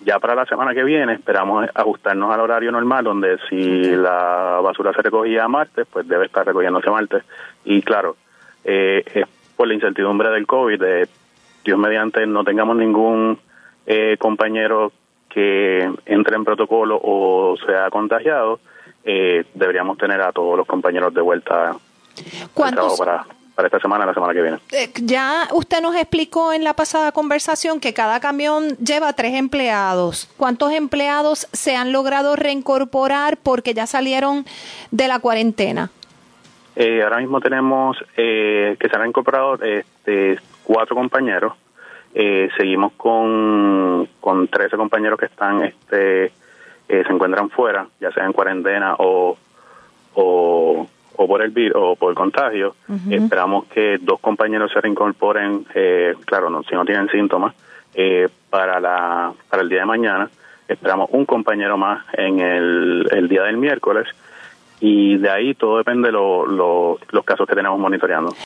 Ya para la semana que viene esperamos ajustarnos al horario normal, donde si la basura se recogía martes, pues debe estar recogiéndose martes. Y claro, es por la incertidumbre del COVID, Dios mediante no tengamos ningún compañero que entre en protocolo o sea contagiado, deberíamos tener a todos los compañeros de vuelta al trabajo para esta semana y la semana que viene. Ya usted nos explicó en la pasada conversación que cada camión lleva 3 empleados. ¿Cuántos empleados se han logrado reincorporar porque ya salieron de la cuarentena? Ahora mismo tenemos que se han incorporado 4 compañeros. Seguimos con 13 compañeros que están se encuentran fuera, ya sea en cuarentena o por el virus o por el contagio. Esperamos que 2 compañeros se reincorporen, claro, si no tienen síntomas, para el día de mañana. Esperamos un compañero más en el día del miércoles, y de ahí todo depende de los casos que tenemos monitoreando.